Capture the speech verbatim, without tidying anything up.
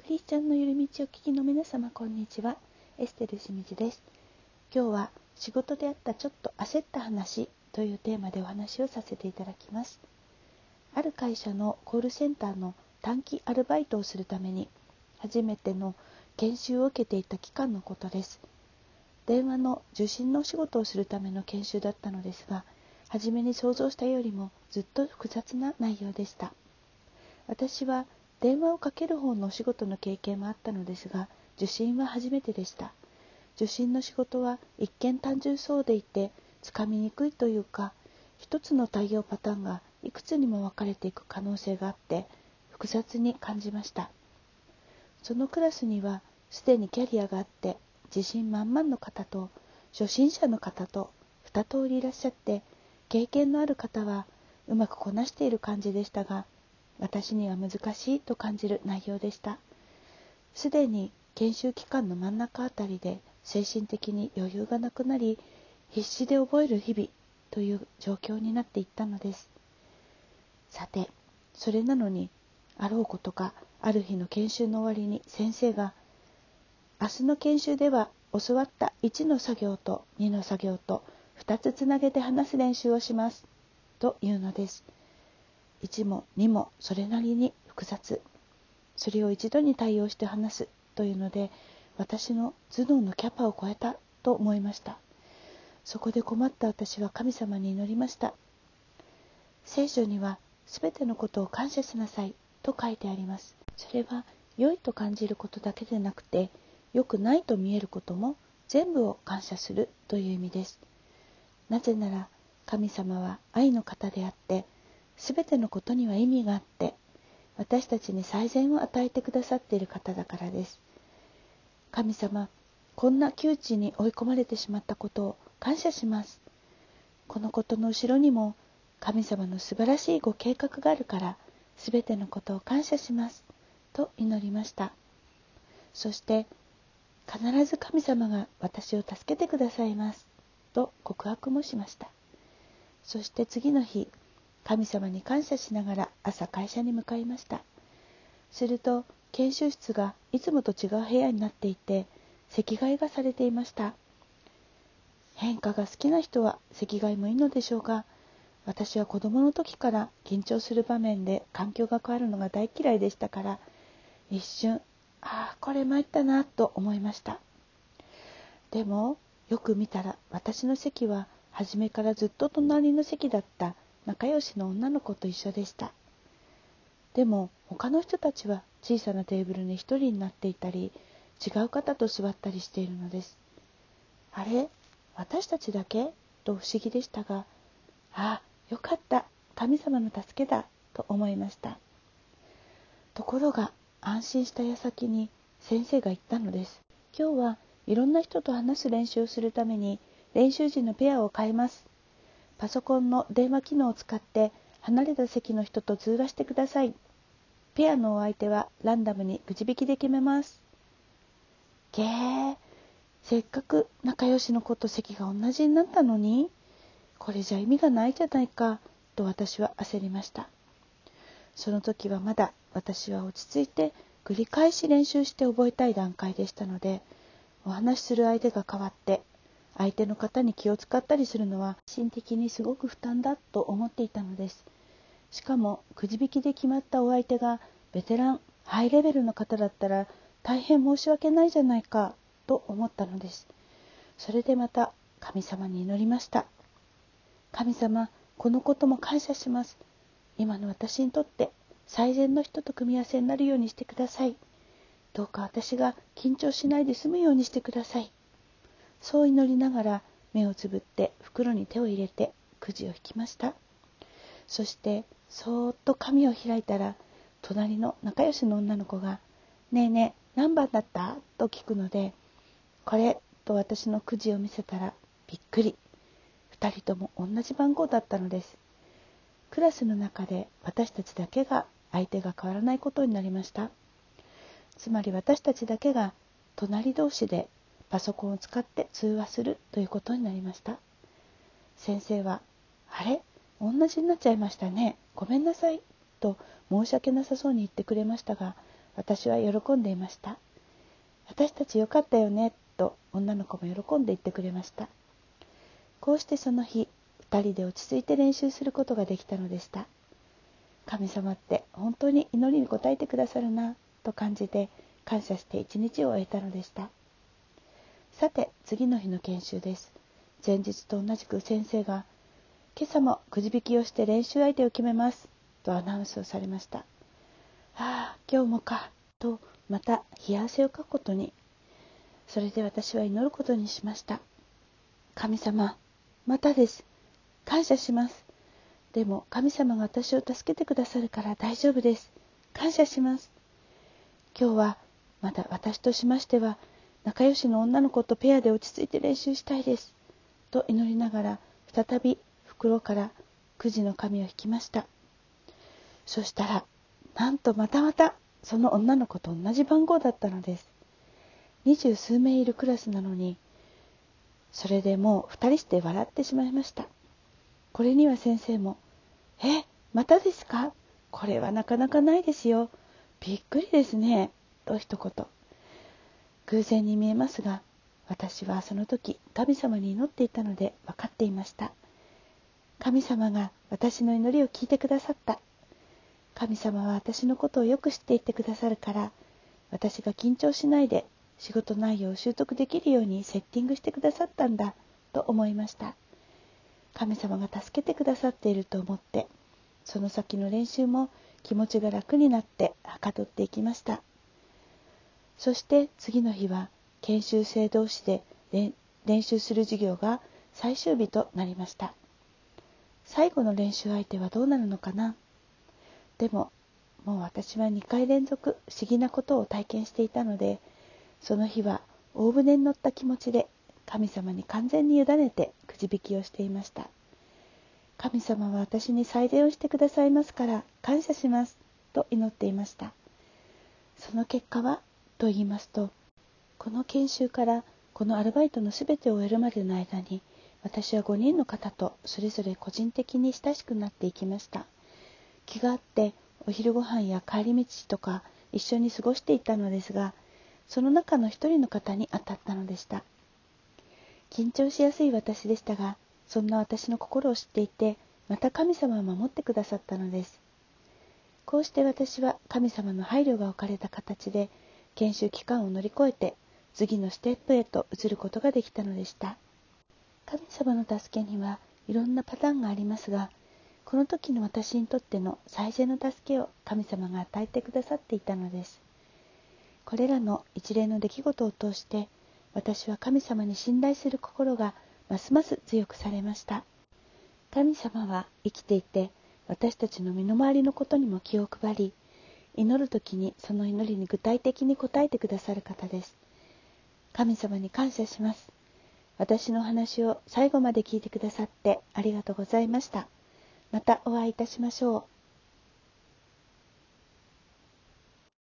クリスチャンのゆる道を聞きの皆様、こんにちは。エステル清水です。今日は仕事であったちょっと焦った話というテーマでお話をさせていただきます。ある会社のコールセンターの短期アルバイトをするために初めての研修を受けていた期間のことです。電話の受信のお仕事をするための研修だったのですが、初めに想像したよりもずっと複雑な内容でした。私は電話をかける方のお仕事の経験もあったのですが、受信は初めてでした。受信の仕事は一見単純そうでいて、つかみにくいというか、一つの対応パターンがいくつにも分かれていく可能性があって、複雑に感じました。そのクラスには、すでにキャリアがあって、自信満々の方と、初心者の方と二通りいらっしゃって、経験のある方はうまくこなしている感じでしたが、私には難しいと感じる内容でした。すでに研修期間の真ん中あたりで精神的に余裕がなくなり、必死で覚える日々という状況になっていったのです。さて、それなのに、あろうことかある日の研修の終わりに先生が、明日の研修では教わったいちの作業とにの作業とふたつつなげて話す練習をしますというのです。いちもにもそれなりに複雑。それを一度に対応して話すというので、私の頭脳のキャパを超えたと思いました。そこで困った私は神様に祈りました。聖書にはすべてのことを感謝しなさいと書いてあります。それは良いと感じることだけでなくて、良くないと見えることも全部を感謝するという意味です。なぜなら神様は愛の方であって、すべてのことには意味があって、私たちに最善を与えてくださっている方だからです。神様、こんな窮地に追い込まれてしまったことを感謝します。このことの後ろにも神様の素晴らしいご計画があるから、すべてのことを感謝します。と祈りました。そして、必ず神様が私を助けてくださいます。と告白もしました。そして次の日、神様に感謝しながら朝会社に向かいました。すると研修室がいつもと違う部屋になっていて、席替えがされていました。変化が好きな人は席替えもいいのでしょうが、私は子供の時から緊張する場面で環境が変わるのが大嫌いでしたから、一瞬、ああこれ参ったなと思いました。でもよく見たら私の席は初めからずっと隣の席だった仲良しの女の子と一緒でした。でも他の人たちは小さなテーブルに一人になっていたり、違う方と座ったりしているのです。あれ、私たちだけと不思議でしたが、ああ、よかった、神様の助けだと思いました。ところが安心した矢先に先生が言ったのです。今日はいろんな人と話す練習をするために練習時のペアを変えます。パソコンの電話機能を使って離れた席の人と通話してください。ペアのお相手はランダムにくじ引きで決めます。げー、せっかく仲良しの子と席が同じになったのに、これじゃ意味がないじゃないかと私は焦りました。その時はまだ私は落ち着いて繰り返し練習して覚えたい段階でしたので、お話しする相手が変わって相手の方に気を使ったりするのは心的にすごく負担だと思っていたのです。しかもくじ引きで決まったお相手がベテランハイレベルの方だったら大変申し訳ないじゃないかと思ったのです。それでまた神様に祈りました。神様、このことも感謝します。今の私にとって最善の人と組み合わせになるようにしてください。どうか私が緊張しないで済むようにしてください。そう祈りながら目をつぶって袋に手を入れてくじを引きました。そしてそーっと紙を開いたら、隣の仲良しの女の子が、ねえねえ何番だったと聞くので、これと私のくじを見せたらびっくり。二人とも同じ番号だったのです。クラスの中で私たちだけが相手が変わらないことになりました。つまり私たちだけが隣同士でパソコンを使って通話するということになりました。先生は、あれ、同じになっちゃいましたね。ごめんなさい。と申し訳なさそうに言ってくれましたが、 私は喜んでいました。私たちよかったよねと女の子も喜んで言ってくれました。こうしてその日、二人で落ち着いて練習することができたのでした。神様って本当に祈りに応えてくださるなと感じて感謝して一日を終えたのでした。さて次の日の研修です。前日と同じく先生が今朝もくじ引きをして練習相手を決めますとアナウンスをされました。ああ、今日もかとまた冷や汗をかくことに。それで私は祈ることにしました。神様、またです。感謝します。でも神様が私を助けてくださるから大丈夫です。感謝します。今日はまだ私としましては仲良しの女の子とペアで落ち着いて練習したいです。と祈りながら再び袋からくじの紙を引きました。そしたらなんとまたまたその女の子と同じ番号だったのです。二十数名いるクラスなのに、それでもう二人して笑ってしまいました。これには先生も、え、またですか？これはなかなかないですよ。びっくりですね。と一言。偶然に見えますが、私はその時神様に祈っていたので分かっていました。神様が私の祈りを聞いてくださった。神様は私のことをよく知っていてくださるから、私が緊張しないで仕事内容を習得できるようにセッティングしてくださったんだと思いました。神様が助けてくださっていると思って、その先の練習も気持ちが楽になってはかどっていきました。そして次の日は研修生同士で練習する授業が最終日となりました。最後の練習相手はどうなるのかな。でももう私はにかい連続不思議なことを体験していたので、その日は大船に乗った気持ちで神様に完全に委ねてくじ引きをしていました。神様は私に祭礼をしてくださいますから感謝しますと祈っていました。その結果はと言いますと、この研修からこのアルバイトのすべてを終えるまでの間に、私はごにんの方とそれぞれ個人的に親しくなっていきました。気があってお昼ご飯や帰り道とか一緒に過ごしていたのですが、その中の一人の方に当たったのでした。緊張しやすい私でしたが、そんな私の心を知っていて、また神様を守ってくださったのです。こうして私は神様の配慮が置かれた形で研修期間を乗り越えて次のステップへと移ることができたのでした。神様の助けにはいろんなパターンがありますが、この時の私にとっての最善の助けを神様が与えてくださっていたのです。これらの一連の出来事を通して、私は神様に信頼する心がますます強くされました。神様は生きていて、私たちの身の回りのことにも気を配り、祈るときにその祈りに具体的に応えてくださる方です。神様に感謝します。私のお話を最後まで聞いてくださってありがとうございました。またお会いいたしましょう。